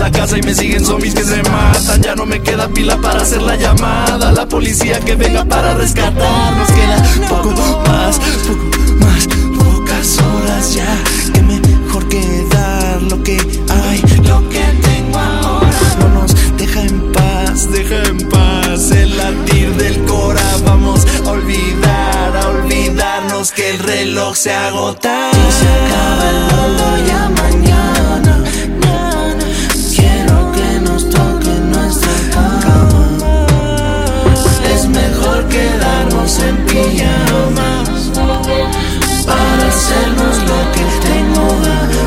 la casa y me siguen zombies que se matan. Ya no me queda pila para hacer la llamada. La policía que venga para rescatar. Nos queda poco más, pocas horas ya. Que mejor que dar lo que hay, lo que tengo ahora. No nos deja en paz el latir del cora. Vamos a olvidarnos que el reloj se agota. Y se acaba el mundo ya mañana. Quiero que nos toque nuestra cama. Es mejor quedarnos en pijamas para hacernos lo que tengo ganas.